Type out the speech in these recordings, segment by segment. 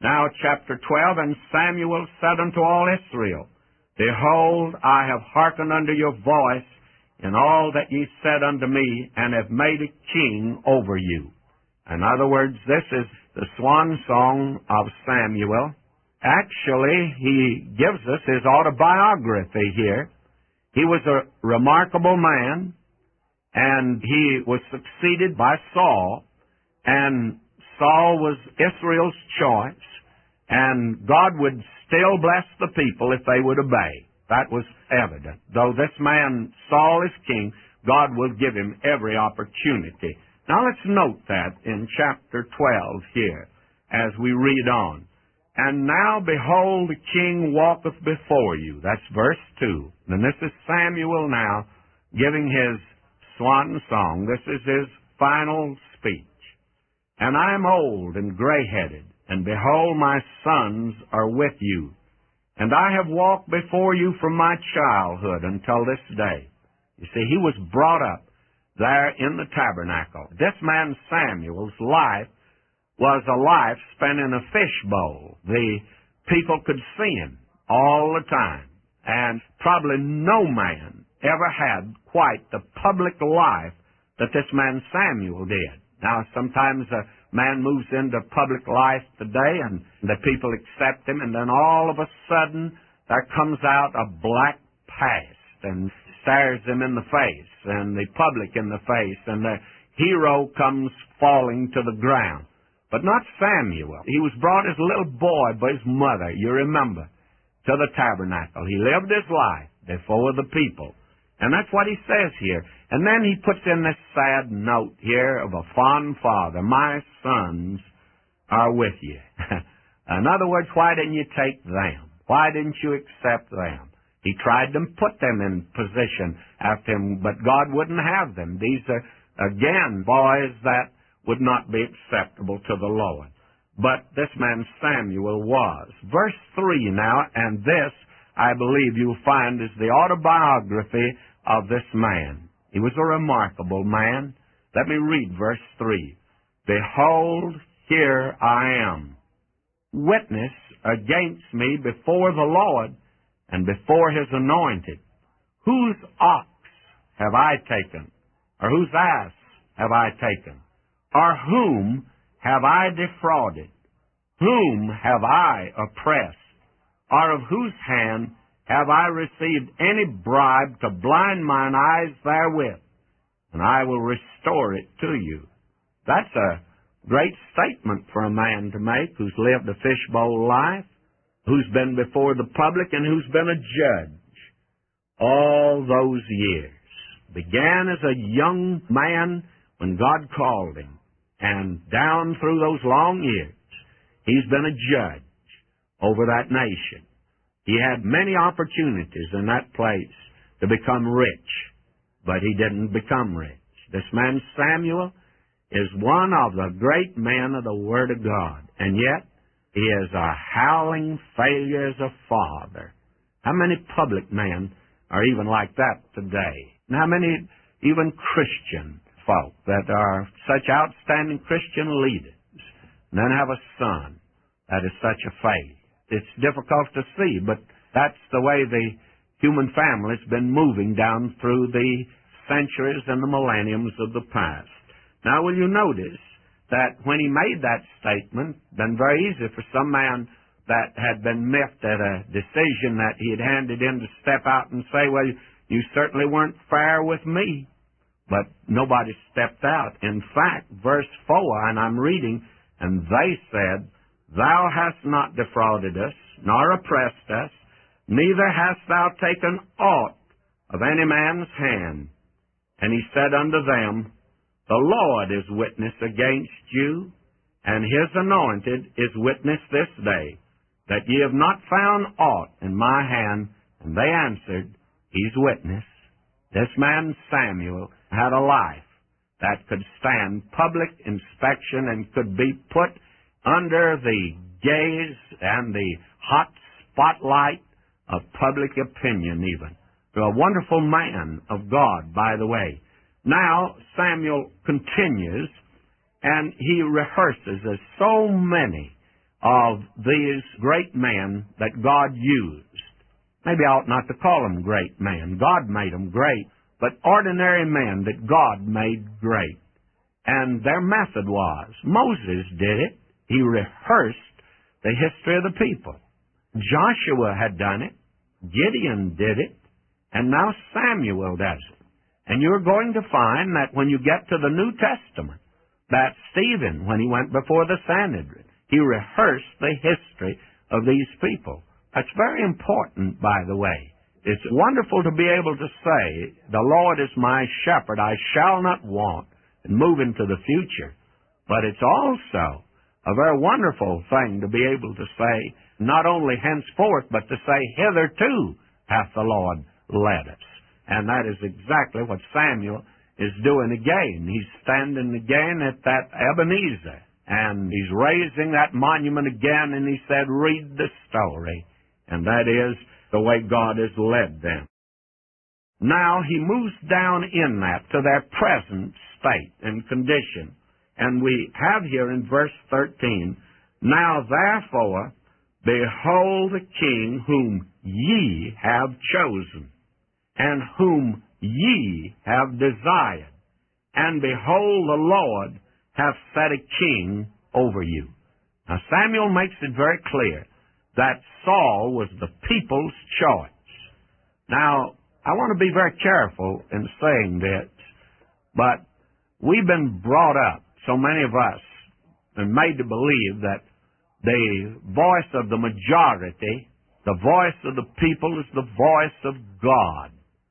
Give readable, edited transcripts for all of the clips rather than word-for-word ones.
Now, chapter 12, And Samuel said unto all Israel, Behold, I have hearkened unto your voice in all that ye said unto me, and have made a king over you. In other words, this is the swan song of Samuel. Actually, he gives us his autobiography here. He was a remarkable man, and he was succeeded by Saul, and Saul was Israel's choice, and God would still bless the people if they would obey. That was evident. Though this man, Saul, is king, God will give him every opportunity. Now let's note that in chapter 12 here, as we read on. And now, behold, the king walketh before you. That's verse 2. And this is Samuel now giving his swan song. This is his final speech. And I am old and gray-headed, and behold, my sons are with you. And I have walked before you from my childhood until this day. You see, he was brought up there in the tabernacle. This man Samuel's life was a life spent in a fishbowl. The people could see him all the time. And probably no man ever had quite the public life that this man Samuel did. Now, sometimes a man moves into public life today and the people accept him, and then all of a sudden there comes out a black past and stares him in the face, and the public in the face, and the hero comes falling to the ground. But not Samuel. He was brought as a little boy by his mother, you remember, to the tabernacle. He lived his life before the people. And that's what he says here. And then he puts in this sad note here of a fond father. My sons are with you. In other words, why didn't you take them? Why didn't you accept them? He tried to put them in position after him, but God wouldn't have them. These are, again, boys that would not be acceptable to the Lord. But this man Samuel was. Verse 3 now, and this, I believe you'll find, is the autobiography of this man. He was a remarkable man. Let me read verse 3. Behold, here I am, witness against me before the Lord and before his anointed. Whose ox have I taken? Or whose ass have I taken? Or whom have I defrauded? Whom have I oppressed? Or of whose hand have I received any bribe to blind mine eyes therewith? And I will restore it to you. That's a great statement for a man to make who's lived a fishbowl life, who's been before the public, and who's been a judge all those years. Began as a young man when God called him, and down through those long years, he's been a judge over that nation. He had many opportunities in that place to become rich, but he didn't become rich. This man Samuel is one of the great men of the Word of God, and yet he is a howling failure as a father. How many public men are even like that today? And how many even Christian folk that are such outstanding Christian leaders and then have a son that is such a failure? It's difficult to see, but that's the way the human family's been moving down through the centuries and the millenniums of the past. Now, will you notice that when he made that statement, been very easy for some man that had been miffed at a decision that he had handed in to step out and say, well, you certainly weren't fair with me. But nobody stepped out. In fact, verse 4, and I'm reading, and they said, Thou hast not defrauded us, nor oppressed us, neither hast thou taken aught of any man's hand. And he said unto them, The Lord is witness against you, and his anointed is witness this day, that ye have not found aught in my hand. And they answered, He's witness. This man Samuel had a life that could stand public inspection and could be put under the gaze and the hot spotlight of public opinion even. A wonderful man of God, by the way. Now, Samuel continues, and he rehearses as so many of these great men that God used. Maybe I ought not to call them great men. God made them great, but ordinary men that God made great. And their method was, Moses did it. He rehearsed the history of the people. Joshua had done it. Gideon did it. And now Samuel does it. And you're going to find that when you get to the New Testament, that Stephen, when he went before the Sanhedrin, he rehearsed the history of these people. That's very important, by the way. It's wonderful to be able to say, the Lord is my shepherd, I shall not want, and move into the future. But it's also a very wonderful thing to be able to say, not only henceforth, but to say, hitherto hath the Lord led us. And that is exactly what Samuel is doing again. He's standing again at that Ebenezer, and he's raising that monument again, and he said, read the story. And that is the way God has led them. Now he moves down in that to their present state and condition. And we have here in verse 13, now therefore, behold the king whom ye have chosen, and whom ye have desired. And behold, the Lord hath set a king over you. Now Samuel makes it very clear that Saul was the people's choice. Now, I want to be very careful in saying this, but we've been brought up, so many of us, and made to believe that the voice of the majority, the voice of the people, is the voice of God.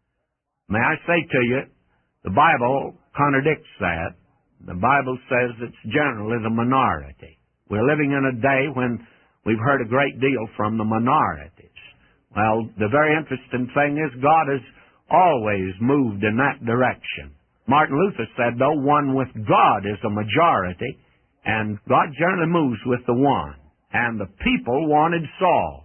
May I say to you, the Bible contradicts that. The Bible says it's generally the minority. We're living in a day when we've heard a great deal from the minorities. Well, the very interesting thing is God has always moved in that direction. Martin Luther said, though one with God is a majority, and God generally moves with the one. And the people wanted Saul.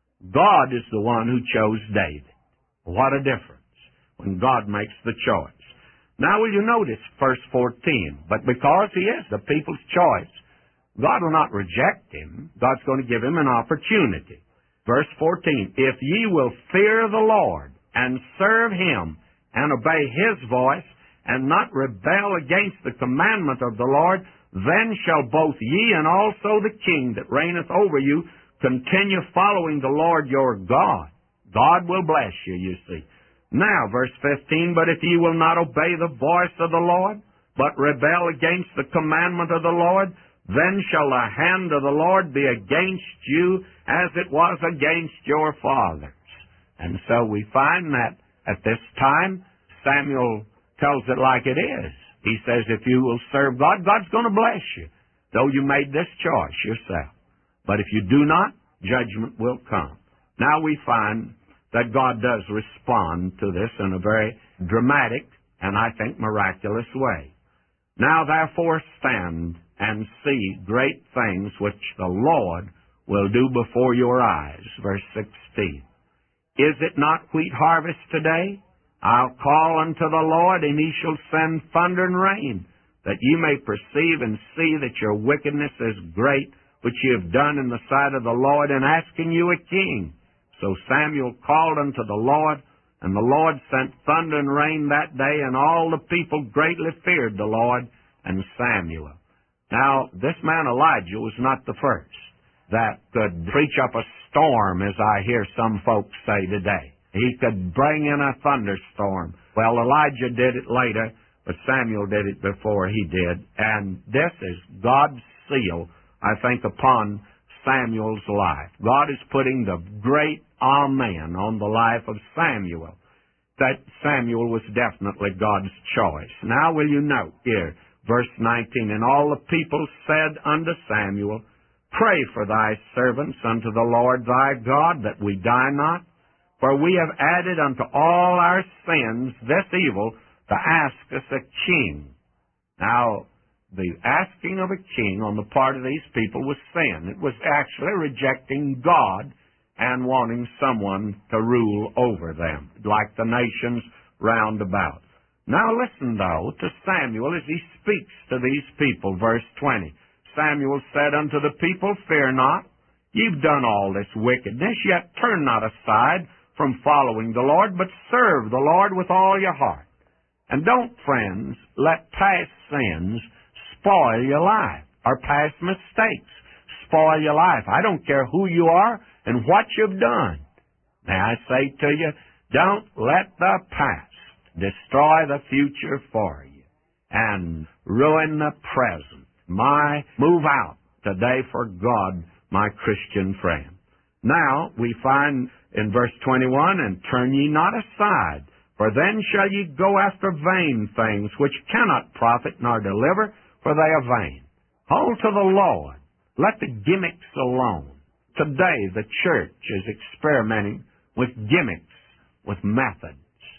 God is the one who chose David. What a difference when God makes the choice. Now will you notice verse 14, but because he is the people's choice, God will not reject him. God's going to give him an opportunity. Verse 14, if ye will fear the Lord and serve him and obey his voice and not rebel against the commandment of the Lord, then shall both ye and also the king that reigneth over you continue following the Lord your God. God will bless you, you see. Now, verse 15, but if ye will not obey the voice of the Lord, but rebel against the commandment of the Lord, then shall the hand of the Lord be against you as it was against your fathers. And so we find that at this time, Samuel tells it like it is. He says, if you will serve God, God's going to bless you, though you made this choice yourself. But if you do not, judgment will come. Now we find that God does respond to this in a very dramatic and I think miraculous way. Now therefore stand and see great things which the Lord will do before your eyes. Verse 16. Is it not wheat harvest today? I'll call unto the Lord, and he shall send thunder and rain, that ye may perceive and see that your wickedness is great, which ye have done in the sight of the Lord, in asking you a king. So Samuel called unto the Lord, and the Lord sent thunder and rain that day, and all the people greatly feared the Lord and Samuel. Now, this man Elijah was not the first that could preach up a storm, as I hear some folks say today. He could bring in a thunderstorm. Well, Elijah did it later, but Samuel did it before he did. And this is God's seal, I think, upon Samuel's life. God is putting the great amen on the life of Samuel, that Samuel was definitely God's choice. Now will you note here, verse 19, and all the people said unto Samuel, pray for thy servants unto the Lord thy God, that we die not. For we have added unto all our sins this evil, to ask us a king. Now, the asking of a king on the part of these people was sin. It was actually rejecting God and wanting someone to rule over them, like the nations round about. Now listen, though, to Samuel as he speaks to these people, verse 20. Samuel said unto the people, Fear not, ye've done all this wickedness, yet turn not aside from following the Lord, but serve the Lord with all your heart. And don't, friends, let past sins spoil your life, or past mistakes spoil your life. I don't care who you are and what you've done. May I say to you, don't let the past destroy the future for you and ruin the present. Move out today for God, my Christian friend. Now we find in verse 21, And turn ye not aside, for then shall ye go after vain things, which cannot profit nor deliver, for they are vain. Hold to the Lord. Let the gimmicks alone. Today the church is experimenting with gimmicks, with methods.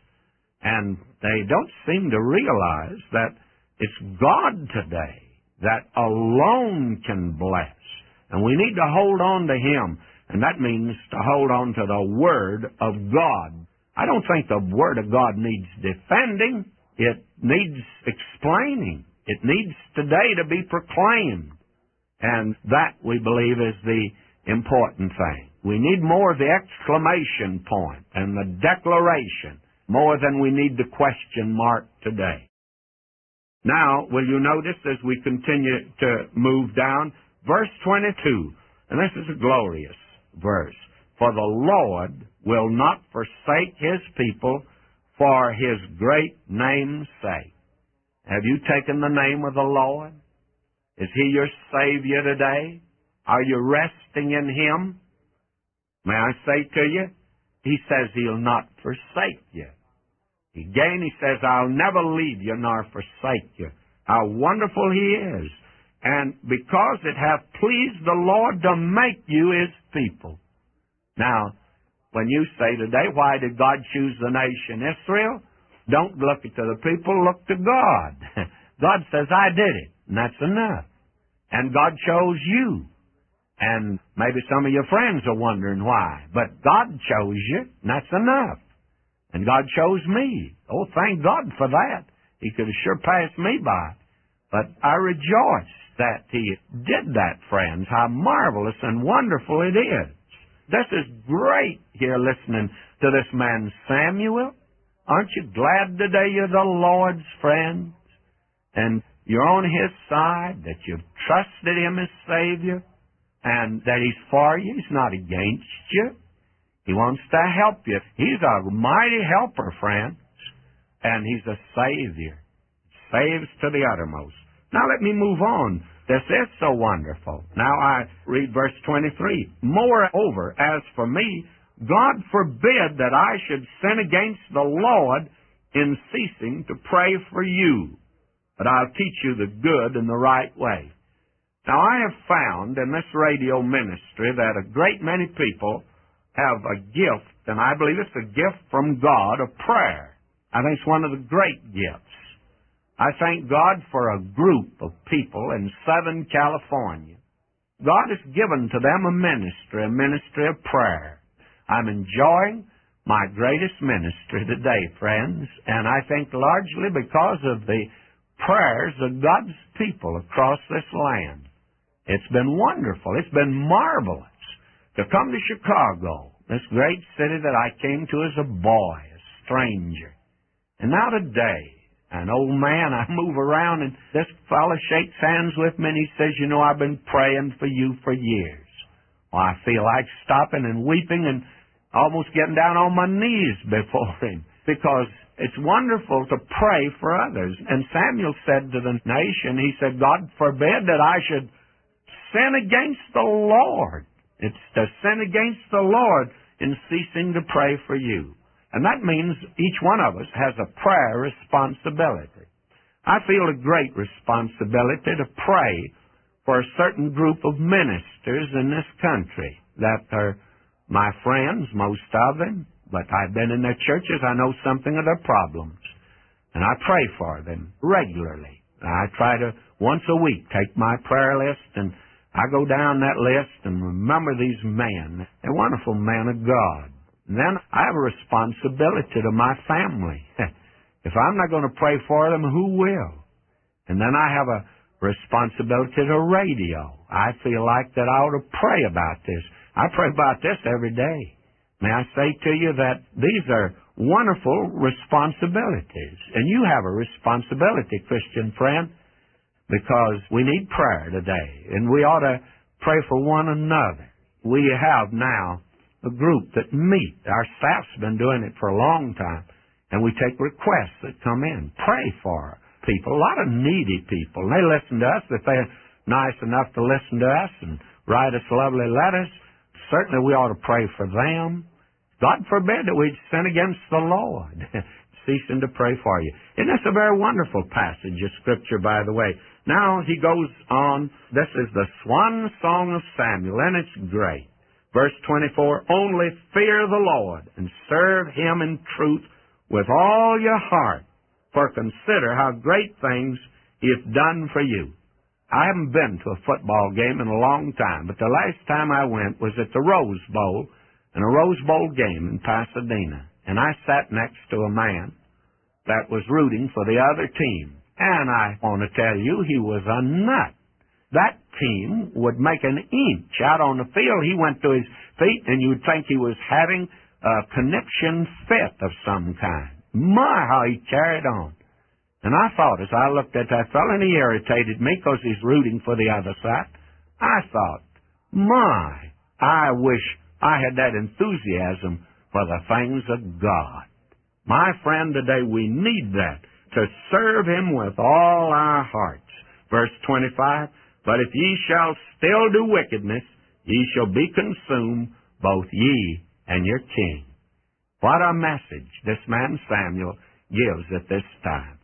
And they don't seem to realize that it's God today that alone can bless. And we need to hold on to Him. And that means to hold on to the Word of God. I don't think the Word of God needs defending. It needs explaining. It needs today to be proclaimed. And that, we believe, is the important thing. We need more of the exclamation point and the declaration more than we need the question mark today. Now, will you notice as we continue to move down, verse 22, and this is a glorious verse. For the Lord will not forsake His people for His great name's sake. Have you taken the name of the Lord? Is He your Savior today? Are you resting in Him? May I say to you, He says He'll not forsake you. Again, He says, I'll never leave you nor forsake you. How wonderful He is. And because it hath pleased the Lord to make you His people. Now, when you say today, why did God choose the nation Israel? Don't look to the people, look to God. God says, I did it, and that's enough. And God chose you. And maybe some of your friends are wondering why. But God chose you, and that's enough. And God chose me. Oh, thank God for that. He could have sure passed me by. But I rejoice that He did that, friends. How marvelous and wonderful it is. This is great here listening to this man Samuel. Aren't you glad today you're the Lord's friends? And you're on His side, that you've trusted Him as Savior, and that He's for you. He's not against you. He wants to help you. He's a mighty helper, friends. And He's a Savior. Saves to the uttermost. Now let me move on. This is so wonderful. Now I read verse 23. Moreover, as for me, God forbid that I should sin against the Lord in ceasing to pray for you. But I'll teach you the good and the right way. Now I have found in this radio ministry that a great many people have a gift, and I believe it's a gift from God of prayer. I think it's one of the great gifts. I thank God for a group of people in Southern California. God has given to them a ministry of prayer. I'm enjoying my greatest ministry today, friends, and I think largely because of the prayers of God's people across this land. It's been wonderful. It's been marvelous to come to Chicago, this great city that I came to as a boy, a stranger. And now today, an old man, I move around, and this fellow shakes hands with me, and he says, you know, I've been praying for you for years. Well, I feel like stopping and weeping and almost getting down on my knees before him, because it's wonderful to pray for others. And Samuel said to the nation, he said, God forbid that I should sin against the Lord. It's to sin against the Lord in ceasing to pray for you. And that means each one of us has a prayer responsibility. I feel a great responsibility to pray for a certain group of ministers in this country that are my friends, most of them, but I've been in their churches. I know something of their problems. And I pray for them regularly. I try to, once a week, take my prayer list, and I go down that list and remember these men. They're wonderful men of God. And then I have a responsibility to my family. If I'm not going to pray for them, who will? And then I have a responsibility to radio. I feel like that I ought to pray about this. I pray about this every day. May I say to you that these are wonderful responsibilities. And you have a responsibility, Christian friend, because we need prayer today. And we ought to pray for one another. We have now a group that meet. Our staff's been doing it for a long time. And we take requests that come in. Pray for people, a lot of needy people. And they listen to us. If they're nice enough to listen to us and write us lovely letters, certainly we ought to pray for them. God forbid that we'd sin against the Lord, ceasing to pray for you. And that's a very wonderful passage of Scripture, by the way. Now he goes on. This is the swan song of Samuel, and it's great. Verse 24, only fear the Lord and serve him in truth with all your heart, for consider how great things he hath done for you. I haven't been to a football game in a long time, but the last time I went was at the Rose Bowl, in a Rose Bowl game in Pasadena. And I sat next to a man that was rooting for the other team. And I want to tell you, he was a nut. That team would make an inch out on the field. He went to his feet, and you would think he was having a conniption fit of some kind. My, how he carried on. And I thought, as I looked at that fellow, and he irritated me because he's rooting for the other side, I thought, my, I wish I had that enthusiasm for the things of God. My friend, today we need that, to serve him with all our hearts. Verse 25, but if ye shall still do wickedness, ye shall be consumed, both ye and your king. What a message this man Samuel gives at this time.